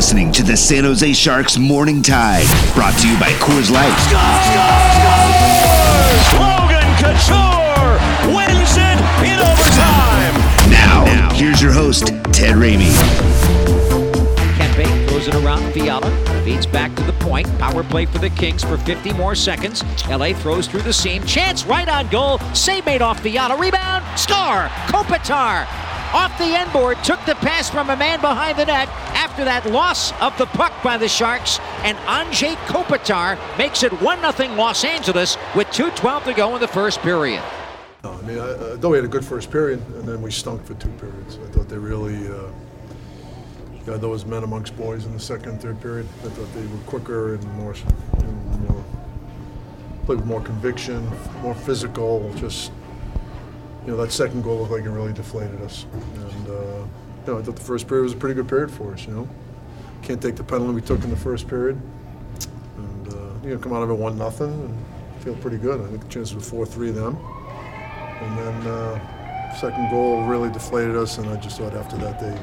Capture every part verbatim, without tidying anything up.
listening to the San Jose Sharks Morning Tide, brought to you by Coors Light. Logan Couture wins it in overtime. Now, now here's your host, Ted Ramey. Kempe throws it around Fiala, feeds back to the point. Power play for the Kings for fifty more seconds. L A throws through the seam. Chance right on goal. Save made off Fiala. Rebound. Score. Kopitar off the end board. Took the pass from a man behind the net after that loss of the puck by the Sharks. And Anze Kopitar makes it one nothing Los Angeles with two twelve to go in the first period. No, I mean, I, I thought we had a good first period, and then we stunk for two periods. I thought they really uh, got those men amongst boys in the second and third period. I thought they were quicker and more, and more played with more conviction, more physical. Just, you know, that second goal looked like it really deflated us. And, uh, you know, I thought the first period was a pretty good period for us, you know. Can't take the penalty we took in the first period. And, uh, you know, come out of it one nothing and feel pretty good. I think the chances were four three of them. And then uh, second goal really deflated us, and I just thought after that they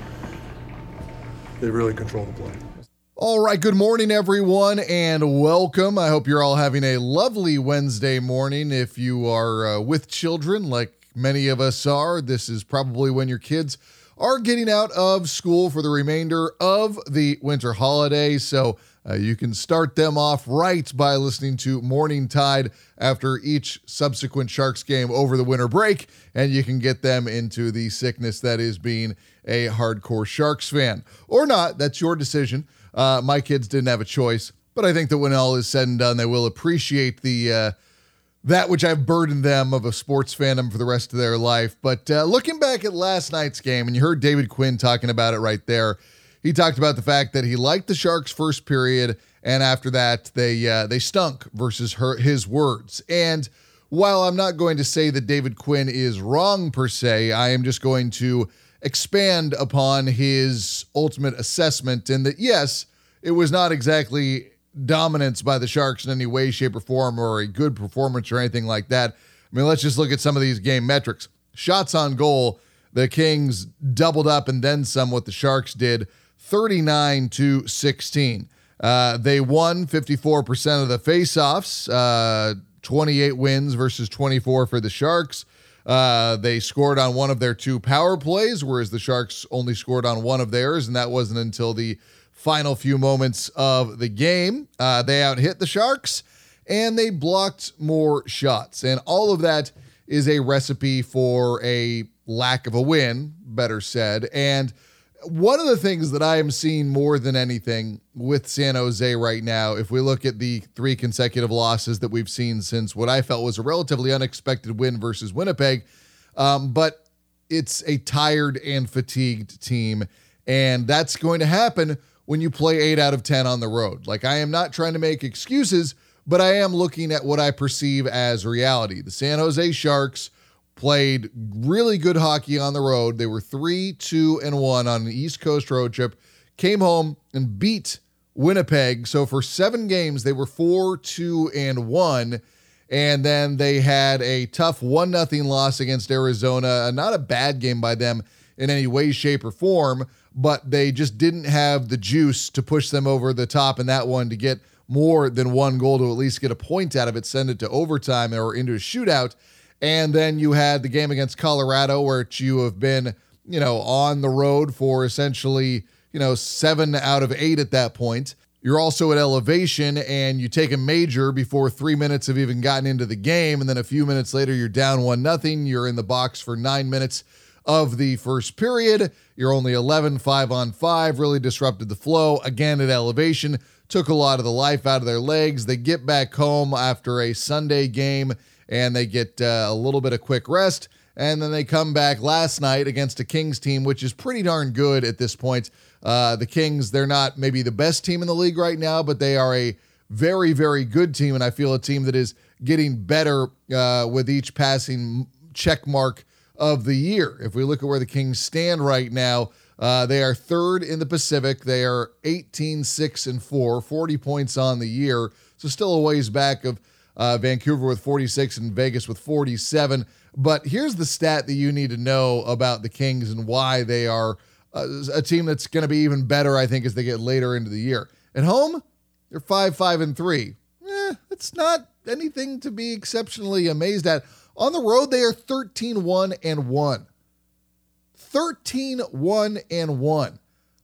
they really controlled the play. All right, good morning, everyone, and welcome. I hope you're all having a lovely Wednesday morning. If you are uh, with children, like many of us are, this is probably when your kids are getting out of school for the remainder of the winter holiday. So uh, you can start them off right by listening to Morning Tide after each subsequent Sharks game over the winter break, and you can get them into the sickness that is being a hardcore Sharks fan. Or not, that's your decision. Uh, my kids didn't have a choice, but I think that when all is said and done, they will appreciate the uh, that which I've burdened them of a sports fandom for the rest of their life. But uh, looking back at last night's game, and you heard David Quinn talking about it right there, he talked about the fact that he liked the Sharks' first period, and after that, they uh, they stunk versus her, his words. And while I'm not going to say that David Quinn is wrong per se, I am just going to expand upon his ultimate assessment, and that, yes, it was not exactly dominance by the Sharks in any way, shape, or form, or a good performance or anything like that. I mean, let's just look at some of these game metrics. Shots on goal, the Kings doubled up and then some what the Sharks did, thirty-nine to sixteen. Uh, they won fifty-four percent of the faceoffs, uh, twenty-eight wins versus twenty-four for the Sharks. Uh, they scored on one of their two power plays, whereas the Sharks only scored on one of theirs, and that wasn't until the final few moments of the game. Uh, they out-hit the Sharks, and they blocked more shots. And all of that is a recipe for a lack of a win, better said. And one of the things that I am seeing more than anything with San Jose right now, if we look at the three consecutive losses that we've seen since what I felt was a relatively unexpected win versus Winnipeg, um, but it's a tired and fatigued team, and that's going to happen when you play eight out of ten on the road. Like, I am not trying to make excuses, but I am looking at what I perceive as reality. The San Jose Sharks played really good hockey on the road. They were three, two, and one on an East Coast road trip, came home and beat Winnipeg. So for seven games, they were four, two, and one. And then they had a tough one nothing loss against Arizona. Not a bad game by them in any way, shape, or form, but they just didn't have the juice to push them over the top in that one to get more than one goal to at least get a point out of it, send it to overtime or into a shootout. And then you had the game against Colorado, where you have been, you know, on the road for essentially, you know, seven out of eight at that point. You're also at elevation, and you take a major before three minutes have even gotten into the game. And then a few minutes later, you're down one nothing. You're in the box for nine minutes of the first period. You're only eleven, five on five, really disrupted the flow. Again, at elevation, took a lot of the life out of their legs. They get back home after a Sunday game, and they get uh, a little bit of quick rest, and then they come back last night against a Kings team, which is pretty darn good at this point. Uh, the Kings, they're not maybe the best team in the league right now, but they are a very, very good team, and I feel a team that is getting better uh, with each passing check mark of the year. If we look at where the Kings stand right now, uh, they are third in the Pacific. They are eighteen, six, and four, forty points on the year, so still a ways back of Uh, Vancouver with forty-six and Vegas with forty-seven. But here's the stat that you need to know about the Kings and why they are uh, a team that's going to be even better, I think, as they get later into the year. At home, they're five, five, and three. Eh, it's not anything to be exceptionally amazed at. On the road, they are thirteen, one, and one. thirteen, one, and one.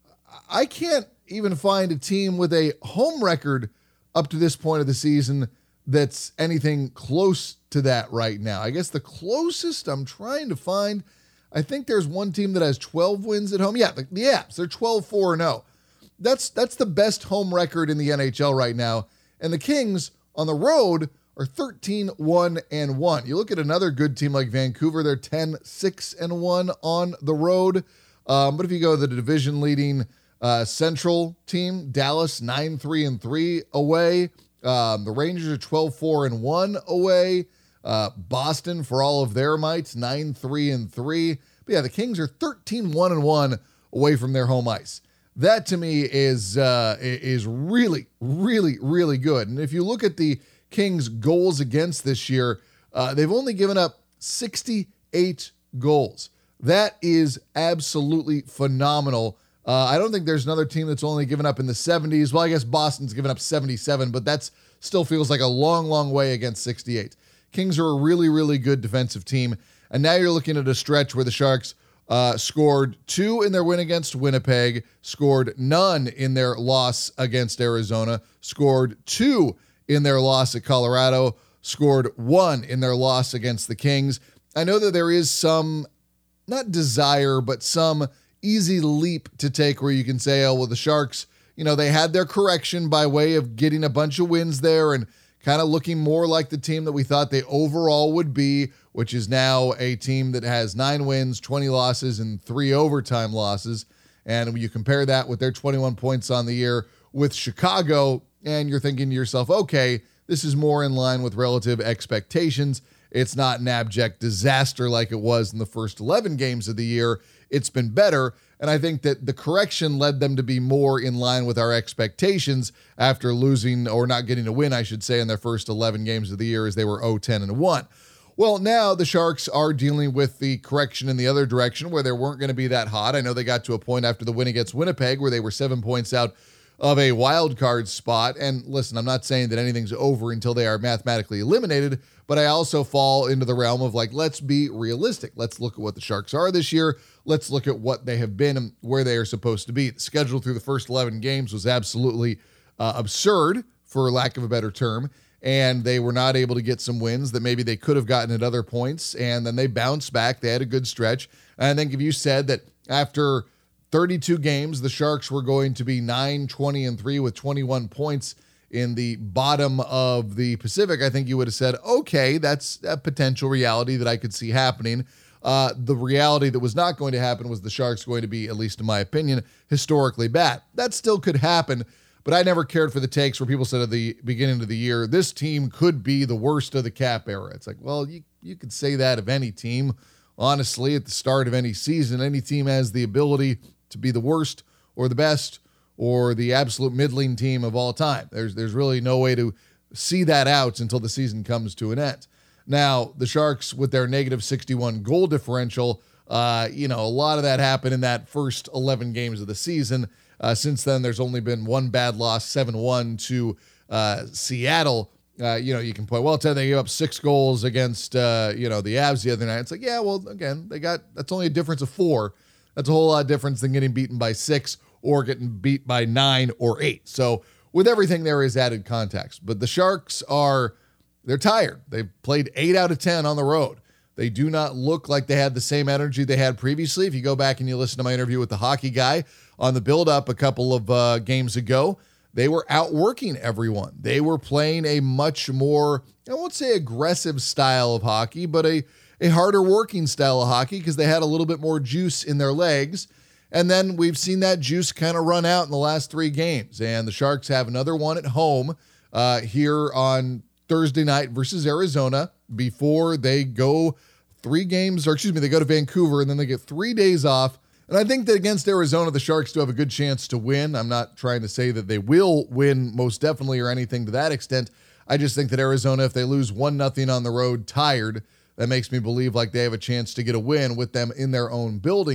I can't even find a team with a home record up to this point of the season that's anything close to that right now. I guess the closest I'm trying to find, I think there's one team that has twelve wins at home. Yeah, the, the Avs, they're twelve, four, and oh. That's, that's the best home record in the N H L right now. And the Kings on the road are thirteen, one, and one. You look at another good team like Vancouver, they're ten, six, and one on the road. Um, but if you go to the division leading uh, Central team, Dallas, nine, three, and three away. Um, the Rangers are twelve, four, and one away. Uh, Boston, for all of their might, nine, three, and three. But yeah, the Kings are thirteen, one, and one away from their home ice. That to me is uh, is really, really, really good. And if you look at the Kings' goals against this year, uh, they've only given up sixty-eight goals. That is absolutely phenomenal. Uh, I don't think there's another team that's only given up in the seventies. Well, I guess Boston's given up seventy-seven, but that's still feels like a long, long way against sixty-eight. Kings are a really, really good defensive team. And now you're looking at a stretch where the Sharks uh, scored two in their win against Winnipeg, scored none in their loss against Arizona, scored two in their loss at Colorado, scored one in their loss against the Kings. I know that there is some, not desire, but some easy leap to take where you can say, oh, well, the Sharks, you know, they had their correction by way of getting a bunch of wins there and kind of looking more like the team that we thought they overall would be, which is now a team that has nine wins, twenty losses, and three overtime losses. And when you compare that with their twenty-one points on the year with Chicago, and you're thinking to yourself, okay, this is more in line with relative expectations. It's not an abject disaster like it was in the first eleven games of the year. It's been better. And I think that the correction led them to be more in line with our expectations after losing or not getting a win, I should say, in their first eleven games of the year as they were oh, ten, and one. Well, now the Sharks are dealing with the correction in the other direction where they weren't going to be that hot. I know they got to a point after the win against Winnipeg where they were seven points out of a wild card spot. And listen, I'm not saying that anything's over until they are mathematically eliminated, but I also fall into the realm of like, let's be realistic. Let's look at what the Sharks are this year. Let's look at what they have been and where they are supposed to be. The schedule through the first eleven games was absolutely uh, absurd, for lack of a better term, and they were not able to get some wins that maybe they could have gotten at other points, and then they bounced back. They had a good stretch. And I think if you said that after thirty-two games, the Sharks were going to be nine, twenty, and three with twenty-one points in the bottom of the Pacific, I think you would have said, okay, that's a potential reality that I could see happening. Uh, the reality that was not going to happen was the Sharks going to be, at least in my opinion, historically bad. That still could happen, but I never cared for the takes where people said at the beginning of the year, this team could be the worst of the cap era. It's like, well, you, you could say that of any team. Honestly, at the start of any season, any team has the ability to be the worst or the best or the absolute middling team of all time. There's there's really no way to see that out until the season comes to an end. Now, the Sharks with their negative sixty-one goal differential, uh, you know, a lot of that happened in that first eleven games of the season. Uh, since then, there's only been one bad loss, seven one to uh, Seattle. Uh, you know, you can point, well, Ted, they gave up six goals against, uh, you know, the Avs the other night. It's like, yeah, well, again, they got, that's only a difference of four. That's a whole lot of difference than getting beaten by six or getting beat by nine or eight. So with everything, there is added context. But the Sharks are, they're tired. They've played eight out of ten on the road. They do not look like they had the same energy they had previously. If you go back and you listen to my interview with the hockey guy on the build-up a couple of uh, games ago, they were outworking everyone. They were playing a much more, I won't say aggressive style of hockey, but a, a harder working style of hockey because they had a little bit more juice in their legs. And then we've seen that juice kind of run out in the last three games. And the Sharks have another one at home uh, here on Thursday night versus Arizona before they go three games, or excuse me, they go to Vancouver and then they get three days off. And I think that against Arizona, the Sharks do have a good chance to win. I'm not trying to say that they will win most definitely or anything to that extent. I just think that Arizona, if they lose one nothing on the road tired, that makes me believe like they have a chance to get a win with them in their own building.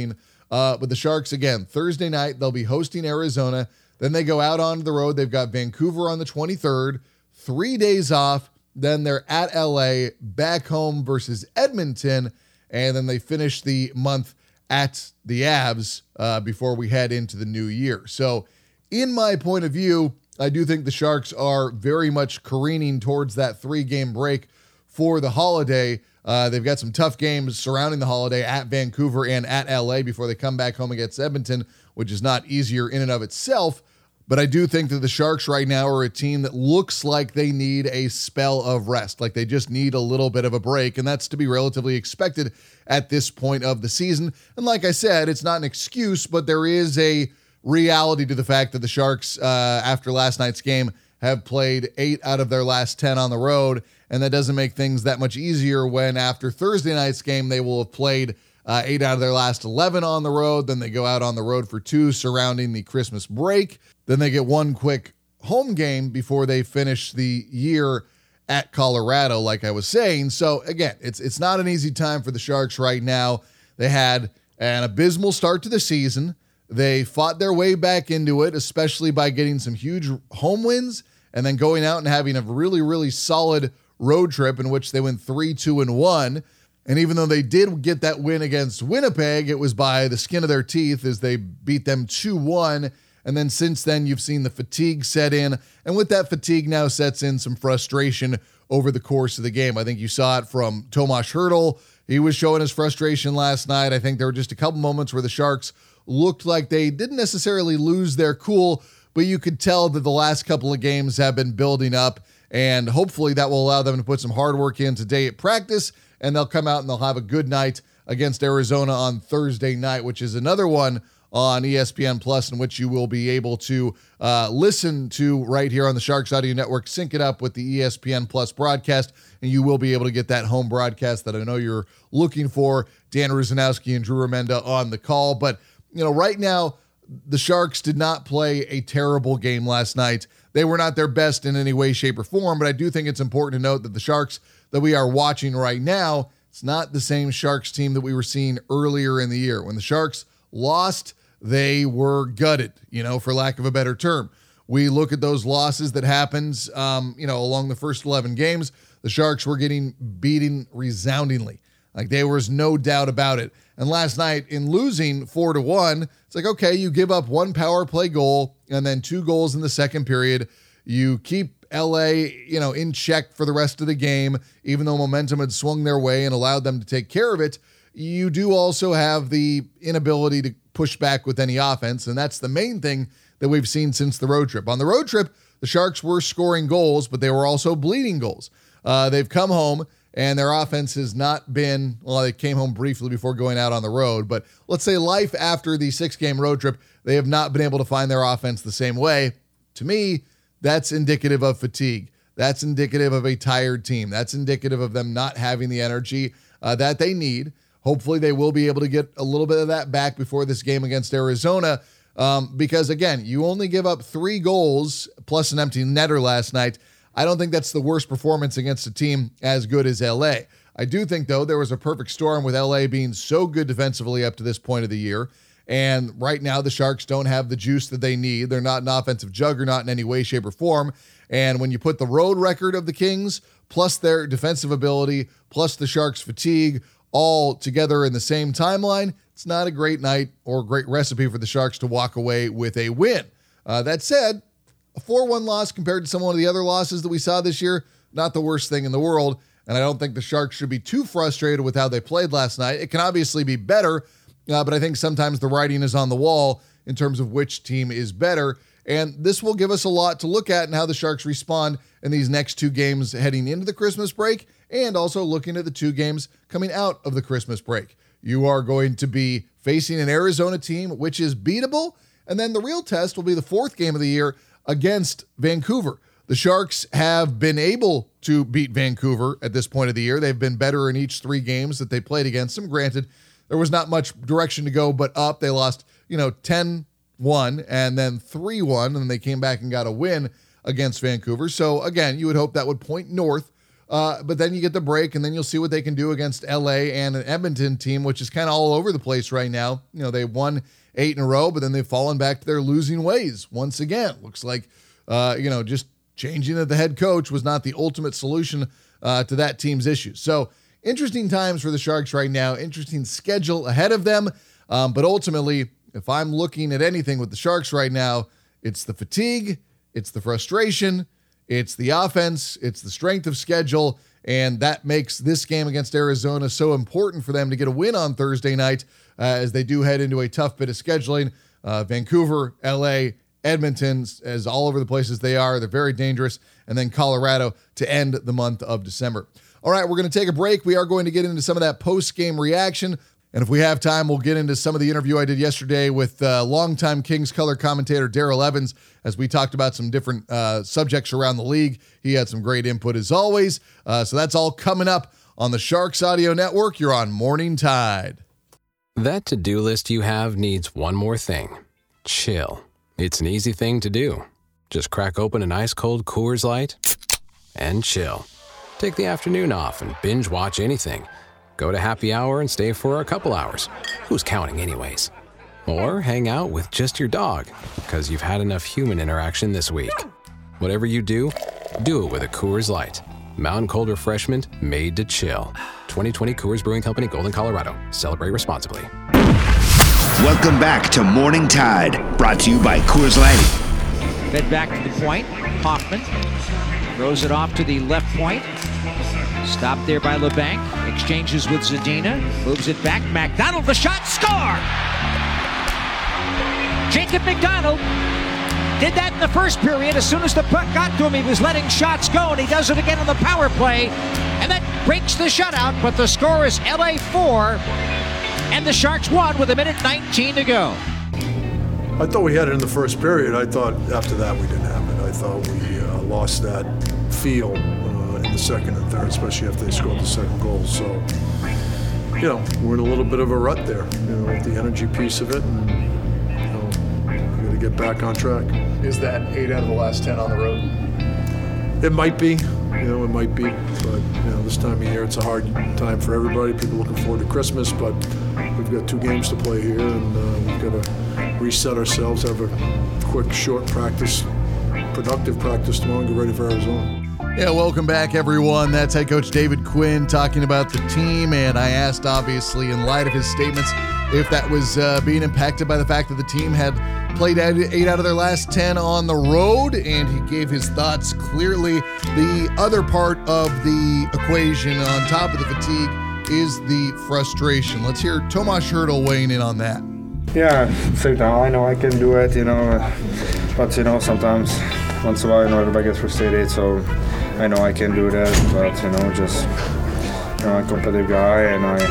Uh, but the Sharks, again, Thursday night, they'll be hosting Arizona. Then they go out onto the road. They've got Vancouver on the twenty-third, three days off. Then they're at L A, back home versus Edmonton, and then they finish the month at the Avs uh, before we head into the new year. So in my point of view, I do think the Sharks are very much careening towards that three-game break for the holiday. Uh, they've got some tough games surrounding the holiday at Vancouver and at L A before they come back home against Edmonton, which is not easier in and of itself. But I do think that the Sharks right now are a team that looks like they need a spell of rest, like they just need a little bit of a break, and that's to be relatively expected at this point of the season. And like I said, it's not an excuse, but there is a reality to the fact that the Sharks, uh, after last night's game, have played eight out of their last ten on the road, and that doesn't make things that much easier when after Thursday night's game, they will have played uh, eight out of their last eleven on the road. Then they go out on the road for two surrounding the Christmas break. Then they get one quick home game before they finish the year at Colorado, like I was saying. So again, it's it's not an easy time for the Sharks right now. They had an abysmal start to the season. They fought their way back into it, especially by getting some huge home wins and then going out and having a really, really solid road trip in which they went three, two, and one. And even though they did get that win against Winnipeg, it was by the skin of their teeth as they beat them two one. And then since then, you've seen the fatigue set in. And with that fatigue now sets in some frustration over the course of the game. I think you saw it from Tomas Hertl. He was showing his frustration last night. I think there were just a couple moments where the Sharks looked like they didn't necessarily lose their cool, but you could tell that the last couple of games have been building up. And hopefully that will allow them to put some hard work in today at practice. And they'll come out and they'll have a good night against Arizona on Thursday night, which is another one on E S P N Plus, in which you will be able to uh, listen to right here on the Sharks Audio Network. Sync it up with the E S P N Plus broadcast, and you will be able to get that home broadcast that I know you're looking for. Dan Rusanowski and Drew Remenda on the call. But, you know, right now, the Sharks did not play a terrible game last night. They were not their best in any way, shape, or form, but I do think it's important to note that the Sharks that we are watching right now, it's not the same Sharks team that we were seeing earlier in the year. When the Sharks lost, they were gutted, you know, for lack of a better term. We look at those losses that happened, um, you know, along the first eleven games. The Sharks were getting beaten resoundingly. Like, there was no doubt about it. And last night, in losing four to one, it's like, okay, you give up one power play goal and then two goals in the second period. You keep L A, you know, in check for the rest of the game, even though momentum had swung their way and allowed them to take care of it. You do also have the inability to push back with any offense, and that's the main thing that we've seen since the road trip. On the road trip, the Sharks were scoring goals, but they were also bleeding goals. Uh, they've come home, and their offense has not been, well, they came home briefly before going out on the road, but let's say life after the six-game road trip, they have not been able to find their offense the same way. To me, that's indicative of fatigue. That's indicative of a tired team. That's indicative of them not having the energy uh, that they need. Hopefully they will be able to get a little bit of that back before this game against Arizona um, because, again, you only give up three goals plus an empty netter last night. I don't think that's the worst performance against a team as good as L A. I do think, though, there was a perfect storm with L A being so good defensively up to this point of the year. And right now the Sharks don't have the juice that they need. They're not an offensive juggernaut in any way, shape, or form. And when you put the road record of the Kings plus their defensive ability plus the Sharks' fatigue all together in the same timeline, it's not a great night or a great recipe for the Sharks to walk away with a win. Uh, that said, a four one loss compared to some of the other losses that we saw this year, not the worst thing in the world. And I don't think the Sharks should be too frustrated with how they played last night. It can obviously be better, uh, but I think sometimes the writing is on the wall in terms of which team is better. And this will give us a lot to look at in how the Sharks respond in these next two games heading into the Christmas break, and also looking at the two games coming out of the Christmas break. You are going to be facing an Arizona team, which is beatable, and then the real test will be the fourth game of the year against Vancouver. The Sharks have been able to beat Vancouver at this point of the year. They've been better in each three games that they played against them. Granted, there was not much direction to go but up. They lost, you know, ten one and then three one, and they came back and got a win against Vancouver. So again, you would hope that would point north. Uh, but then you get the break, and then you'll see what they can do against L A and an Edmonton team, which is kind of all over the place right now. You know, they won eight in a row, but then they've fallen back to their losing ways once again. Looks like, uh, you know, just changing of the head coach was not the ultimate solution uh, to that team's issues. So interesting times for the Sharks right now. Interesting schedule ahead of them. Um, but ultimately, if I'm looking at anything with the Sharks right now, it's the fatigue, it's the frustration, it's the offense, it's the strength of schedule, and that makes this game against Arizona so important for them to get a win on Thursday night uh, as they do head into a tough bit of scheduling. Uh, Vancouver, L A, Edmonton, as all over the places they are, they're very dangerous, and then Colorado to end the month of December. All right, we're going to take a break. We are going to get into some of that post-game reaction. And if we have time, we'll get into some of the interview I did yesterday with uh, longtime Kings color commentator Daryl Evans as we talked about some different uh, subjects around the league. He had some great input as always. Uh, so that's all coming up on the Sharks Audio Network. You're on Morning Tide. That to-do list you have needs one more thing. Chill. It's an easy thing to do. Just crack open an ice-cold Coors Light and chill. Take the afternoon off and binge watch anything. Go to happy hour and stay for a couple hours. Who's counting anyways? Or hang out with just your dog, because you've had enough human interaction this week. Whatever you do, do it with a Coors Light. Mountain Cold Refreshment made to chill. twenty twenty Coors Brewing Company, Golden, Colorado. Celebrate responsibly. Welcome back to Morning Tide, brought to you by Coors Light. Fed back to the point. Hoffman throws it off to the left point. Stopped there by LeBanc. Exchanges with Zadina. Moves it back. McDonald, the shot. Score! Jacob McDonald did that in the first period. As soon as the puck got to him, he was letting shots go, and he does it again on the power play. And that breaks the shutout, but the score is L A four, and the Sharks won with a minute nineteen to go. I thought we had it in the first period. I thought after that we didn't have it. I thought we uh, lost that feel uh, in the second and third, especially after they scored the second goal. So, you know, we're in a little bit of a rut there, you know, with the energy piece of it. And, you know, we got to get back on track. Is that eight out of the last ten on the road? It might be, you know, it might be. But, you know, this time of year, it's a hard time for everybody. People looking forward to Christmas, but we've got two games to play here, and uh, we've got to reset ourselves, have a quick, short practice, productive practice tomorrow, and get ready for Arizona. Yeah, welcome back, everyone. That's head coach David Quinn talking about the team, and I asked, obviously, in light of his statements, if that was uh, being impacted by the fact that the team had played eight out of their last ten on the road, and he gave his thoughts clearly. The other part of the equation, on top of the fatigue, is the frustration. Let's hear Tomas Hertl weighing in on that. Yeah, same time, I know I can do it, you know, but, you know, sometimes, once in a while, you know, everybody gets frustrated, so I know I can do that, but, you know, just, you know, I'm a competitive guy, and I,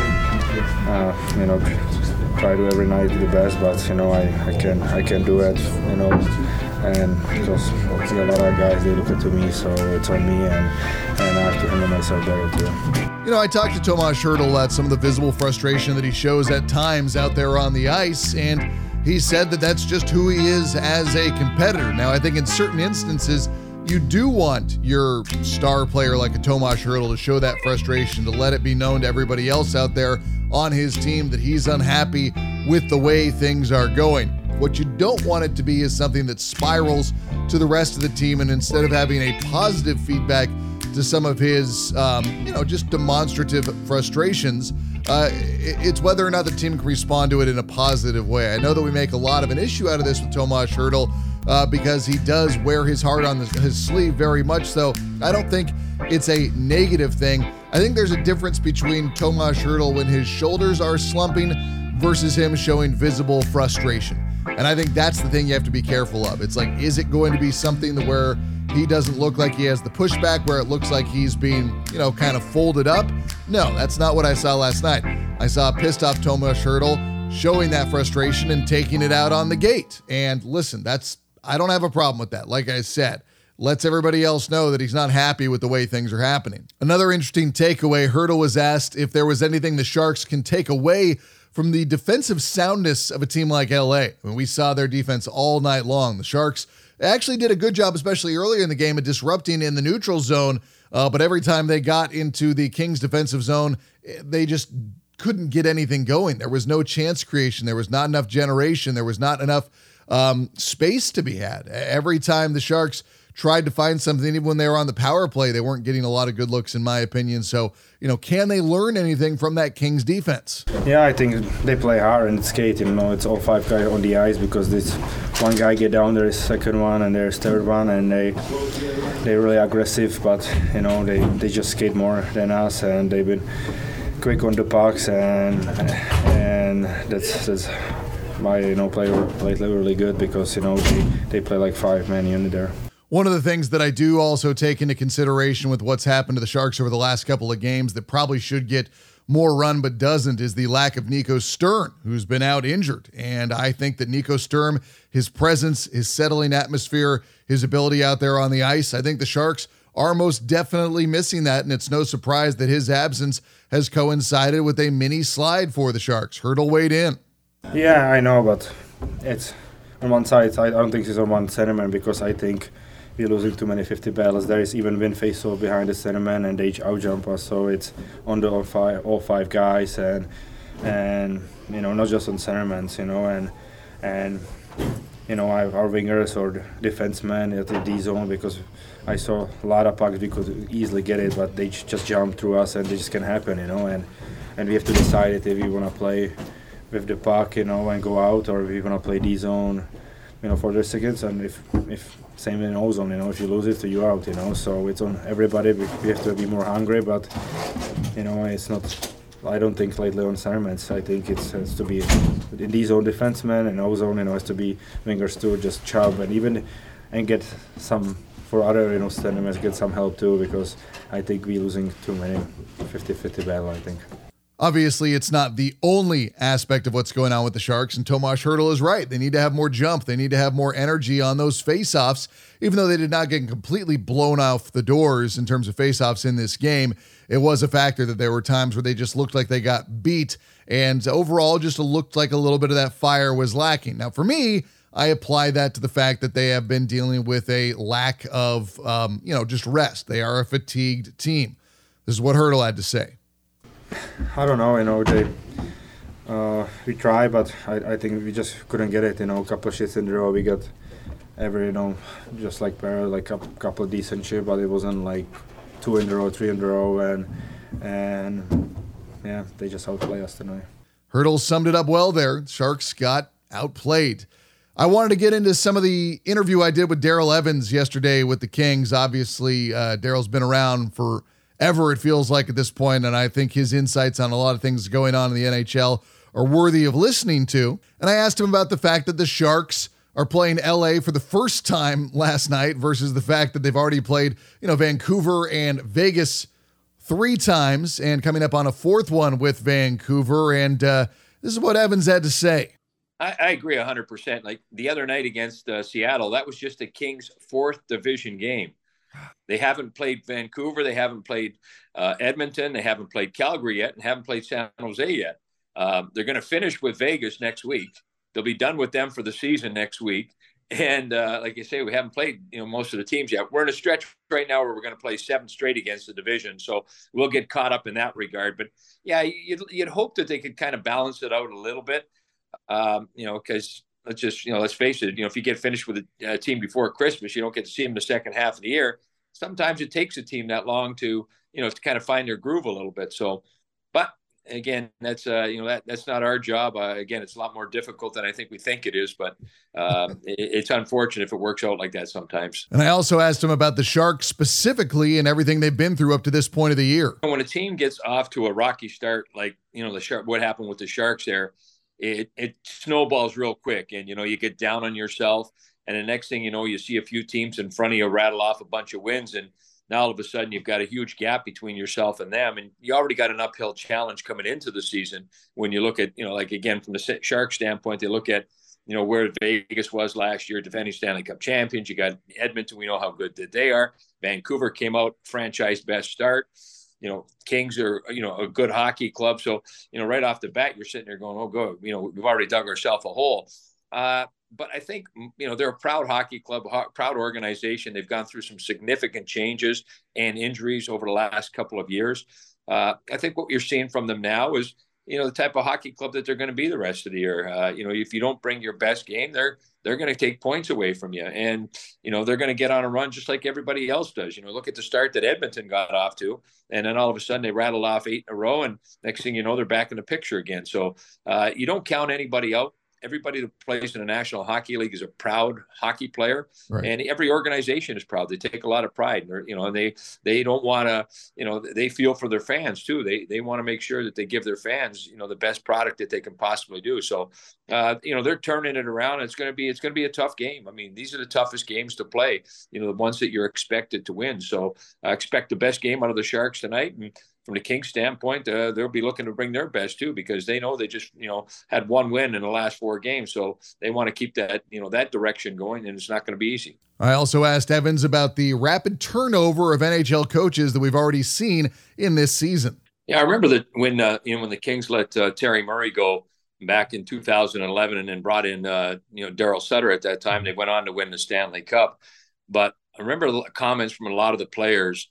uh, you know, try to every night do the best, but, you know, I, I can I can do it, you know, and because a lot of guys, they look up to me, so it's on me, and, and I have to handle myself better, too. You know, I talked to Tomas Hertl about some of the visible frustration that he shows at times out there on the ice, and he said that that's just who he is as a competitor. Now, I think in certain instances, you do want your star player like a Tomas Hertl to show that frustration, to let it be known to everybody else out there on his team that he's unhappy with the way things are going. What you don't want it to be is something that spirals to the rest of the team, and instead of having a positive feedback to some of his, um, you know, just demonstrative frustrations, uh, it's whether or not the team can respond to it in a positive way. I know that we make a lot of an issue out of this with Tomas Hertl uh, because he does wear his heart on his sleeve very much so. I don't think it's a negative thing. I think there's a difference between Tomas Hertl when his shoulders are slumping versus him showing visible frustration. And I think that's the thing you have to be careful of. It's like, is it going to be something that where he doesn't look like he has the pushback, where it looks like he's being, you know, kind of folded up? No, that's not what I saw last night. I saw a pissed off Tomas Hertl showing that frustration and taking it out on the gate. And listen, that's, I don't have a problem with that. Like I said, lets everybody else know that he's not happy with the way things are happening. Another interesting takeaway, Hertl was asked if there was anything the Sharks can take away from the defensive soundness of a team like L A. I mean, we saw their defense all night long. The Sharks actually did a good job, especially earlier in the game, of disrupting in the neutral zone. Uh, but every time they got into the Kings defensive zone, they just couldn't get anything going. There was no chance creation. There was not enough generation. There was not enough um, space to be had. Every time the Sharks tried to find something, even when they were on the power play, they weren't getting a lot of good looks, in my opinion. So, you know, can they learn anything from that Kings defense? Yeah, I think they play hard and skate. You know, it's all five guys on the ice because this one guy get down, there's second one and there's third one, and they they're really aggressive. But you know, they, they just skate more than us, and they've been quick on the pucks, and and that's that's why you know play play really good because you know they, they play like five man unit there. One of the things that I do also take into consideration with what's happened to the Sharks over the last couple of games that probably should get more run but doesn't is the lack of Nico Sturm, who's been out injured. And I think that Nico Sturm, his presence, his settling atmosphere, his ability out there on the ice, I think the Sharks are most definitely missing that, and it's no surprise that his absence has coincided with a mini slide for the Sharks. Hertl weighed in. Yeah, I know, but it's on one side. I don't think it's on one centerman because I think we're losing too many fifty battles. There is even win face-off behind the centerman, and they outjump us. So it's on the all five, all five guys, and and you know not just on centermans, you know, and and you know our, our wingers or the defensemen at the D zone because I saw a lot of pucks we could easily get it, but they just jump through us, and it just can happen, you know, and and we have to decide if we want to play with the puck, you know, and go out, or if we want to play D zone, you know, for the seconds, and if if same in ozone, you know, if you lose it, you're out, you know. So it's on everybody. We have to be more hungry, but you know, it's not. I don't think lately on centermen. I think it has to be in D zone defensemen and ozone. You know, has to be wingers too, just chub and even and get some for other you know centermen get some help too because I think we're losing too many fifty-fifty battle. I think. Obviously, it's not the only aspect of what's going on with the Sharks, and Tomas Hertl is right. They need to have more jump. They need to have more energy on those faceoffs, even though they did not get completely blown off the doors in terms of faceoffs in this game. It was a factor that there were times where they just looked like they got beat, and overall just looked like a little bit of that fire was lacking. Now, for me, I apply that to the fact that they have been dealing with a lack of, um, you know, just rest. They are a fatigued team. This is what Hertl had to say. I don't know, you know, they, uh, we try, but I, I think we just couldn't get it, you know, a couple of shits in a row. We got every, you know, just like Barrett, like a couple of decent shit, but it wasn't like two in a row, three in a row, and, and yeah, they just outplay us tonight. Hertl summed it up well there. Sharks got outplayed. I wanted to get into some of the interview I did with Daryl Evans yesterday with the Kings. Obviously, uh, Daryl's been around for ever, it feels like at this point, and I think his insights on a lot of things going on in the N H L are worthy of listening to. And I asked him about the fact that the Sharks are playing L A for the first time last night versus the fact that they've already played, you know, Vancouver and Vegas three times and coming up on a fourth one with Vancouver. And uh, this is what Evans had to say. I, I agree one hundred percent. Like the other night against uh, Seattle, that was just a Kings fourth division game. They haven't played Vancouver. They haven't played uh, Edmonton. They haven't played Calgary yet and haven't played San Jose yet. Um, they're going to finish with Vegas next week. They'll be done with them for the season next week. And uh, like I say, we haven't played you know most of the teams yet. We're in a stretch right now where we're going to play seven straight against the division. So we'll get caught up in that regard. But, yeah, you'd, you'd hope that they could kind of balance it out a little bit, um, you know, because let's just, you know, let's face it, you know, if you get finished with a, a team before Christmas, you don't get to see them the second half of the year. Sometimes it takes a team that long to, you know, to kind of find their groove a little bit. So, but again, that's, uh, you know, that that's not our job. Uh, again, it's a lot more difficult than I think we think it is, but um, it, it's unfortunate if it works out like that sometimes. And I also asked him about the Sharks specifically and everything they've been through up to this point of the year. When a team gets off to a rocky start, like, you know, the Shark, what happened with the Sharks there, it, it snowballs real quick, and, you know, you get down on yourself. And the next thing you know, you see a few teams in front of you rattle off a bunch of wins, and now all of a sudden you've got a huge gap between yourself and them, and you already got an uphill challenge coming into the season. When you look at, you know, like again from the Sharks standpoint, they look at, you know, where Vegas was last year, defending Stanley Cup champions. You got Edmonton, we know how good that they are. Vancouver came out franchise best start. You know, Kings are, you know, a good hockey club. So, you know, right off the bat, you're sitting there going, oh, go, you know, we've already dug ourselves a hole. Uh, but I think, you know, they're a proud hockey club, proud organization. They've gone through some significant changes and injuries over the last couple of years. Uh, I think what you're seeing from them now is, you know, the type of hockey club that they're going to be the rest of the year. Uh, you know, if you don't bring your best game, they're they're going to take points away from you. And, you know, they're going to get on a run just like everybody else does. You know, look at the start that Edmonton got off to, and then all of a sudden they rattled off eight in a row, and next thing you know, they're back in the picture again. So uh, you don't count anybody out. Everybody that plays in the National Hockey League is a proud hockey player, right. And every organization is proud. They take a lot of pride, and you know, and they they don't want to, you know, they feel for their fans too. They they want to make sure that they give their fans, you know, the best product that they can possibly do. So, uh, you know, they're turning it around. It's going to be it's going to be a tough game. I mean, these are the toughest games to play. You know, the ones that you're expected to win. So, I uh, expect the best game out of the Sharks tonight. And from the Kings standpoint, uh, they'll be looking to bring their best too, because they know they just, you know, had one win in the last four games. So they want to keep that, you know, that direction going, and it's not going to be easy. I also asked Evans about the rapid turnover of N H L coaches that we've already seen in this season. Yeah, I remember that when, uh, you know, when the Kings let uh, Terry Murray go back in two thousand eleven and then brought in, uh, you know, Daryl Sutter at that time, they went on to win the Stanley Cup. But I remember the comments from a lot of the players,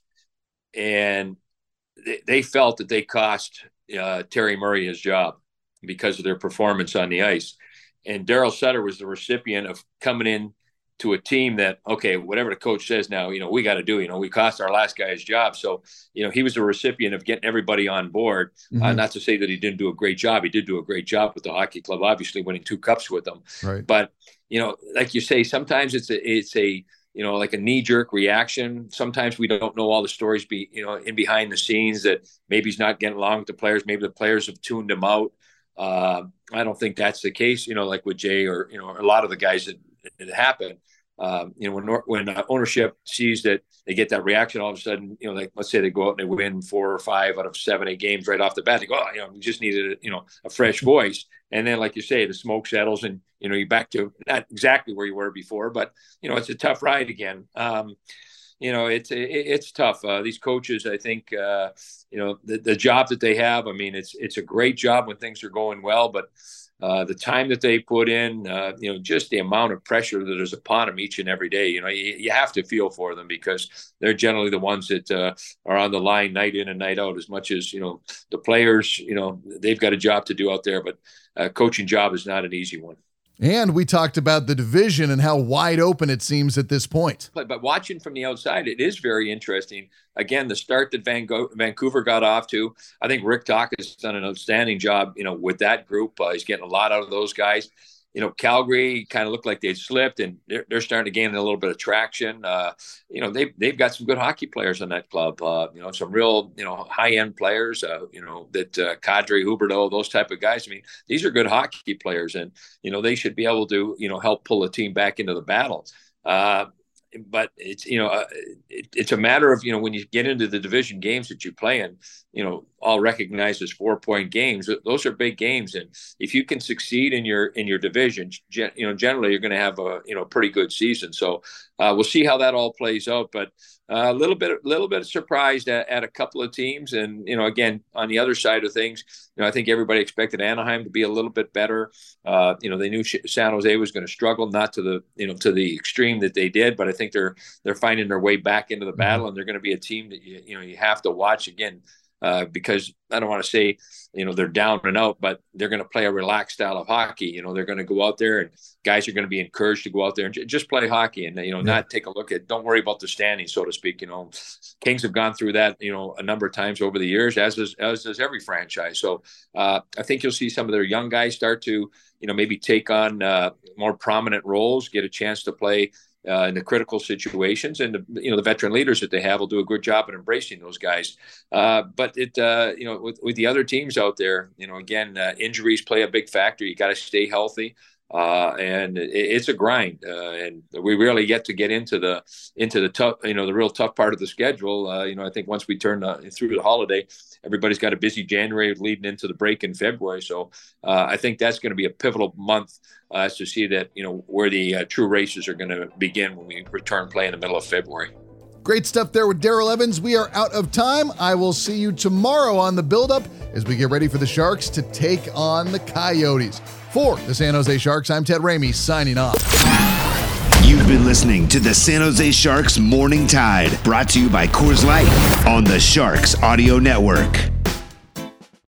and they felt that they cost uh, Terry Murray his job because of their performance on the ice. And Daryl Sutter was the recipient of coming in to a team that, okay, whatever the coach says now, you know, we got to do, you know, we cost our last guy his job. So, you know, he was the recipient of getting everybody on board. Mm-hmm. Uh, not to say that he didn't do a great job. He did do a great job with the hockey club, obviously winning two cups with them. Right. But, you know, like you say, sometimes it's a, it's a, you know, like a knee-jerk reaction. Sometimes we don't know all the stories, be you know, in behind the scenes, that maybe he's not getting along with the players. Maybe the players have tuned him out. Uh, I don't think that's the case, you know, like with Jay or, you know, a lot of the guys that it happened. Um, you know, when when uh, ownership sees that they get that reaction, all of a sudden, you know, like let's say they go out and they win four or five out of seven, eight games right off the bat. They go, oh, you know, we just needed, you know, a fresh voice. And then, like you say, the smoke settles, and you know, you're back to not exactly where you were before, but you know, it's a tough ride again. Um, you know, it's it, it's tough. Uh, these coaches, I think, uh, you know, the, the job that they have. I mean, it's it's a great job when things are going well, but uh, the time that they put in, uh, you know, just the amount of pressure that is upon them each and every day. You know, you, you have to feel for them, because they're generally the ones that uh, are on the line night in and night out. As much as, you know, the players, you know, they've got a job to do out there, but uh, coaching job is not an easy one. And we talked about the division and how wide open it seems at this point. But, but watching from the outside, it is very interesting. Again, the start that Van Go- Vancouver got off to, I think Rick Tocchet has done an outstanding job, you know, with that group. Uh, he's getting a lot out of those guys. You know, Calgary kind of looked like they'd slipped, and they're, they're starting to gain a little bit of traction. Uh, you know, they've, they've got some good hockey players in that club. Uh, you know, some real, you know, high-end players, uh, you know, that uh, Kadri, Huberdeau, those type of guys. I mean, these are good hockey players, and, you know, they should be able to, you know, help pull a team back into the battle. Uh, but it's, you know, uh, it, it's a matter of, you know, when you get into the division games that you play in, you know, all recognized as four point games, those are big games. And if you can succeed in your, in your division, gen, you know, generally you're going to have a, you know, pretty good season. So uh, we'll see how that all plays out, but uh, a little bit, a little bit surprised at, at a couple of teams. And, you know, again, on the other side of things, you know, I think everybody expected Anaheim to be a little bit better. Uh, you know, they knew San Jose was going to struggle, not to the, you know, to the extreme that they did, but I think they're, they're finding their way back into the battle, and they're going to be a team that, you, you know, you have to watch again. Uh, because I don't want to say, you know, they're down and out, but they're going to play a relaxed style of hockey. You know, they're going to go out there, and guys are going to be encouraged to go out there and j- just play hockey, and, you know, yeah. not take a look at, don't worry about the standings, so to speak. You know, Kings have gone through that, you know, a number of times over the years, as does, as does every franchise. So uh, I think you'll see some of their young guys start to, you know, maybe take on uh, more prominent roles, get a chance to play Uh, in the critical situations, and the, you know, the veteran leaders that they have will do a good job at embracing those guys. Uh, but it, uh, you know, with, with the other teams out there, you know, again, uh, injuries play a big factor. You got to stay healthy, uh, and it, it's a grind. Uh, and we rarely get to get into the into the tough, you know, the real tough part of the schedule. Uh, you know, I think once we turn uh, through the holiday, everybody's got a busy January leading into the break in February. So uh, I think that's going to be a pivotal month uh, to see that, you know, where the uh, true races are going to begin when we return play in the middle of February. Great stuff there with Daryl Evans. We are out of time. I will see you tomorrow on the build-up as we get ready for the Sharks to take on the Coyotes. For the San Jose Sharks, I'm Ted Ramey, signing off. You've been listening to the San Jose Sharks Morning Tide, brought to you by Coors Light on the Sharks Audio Network.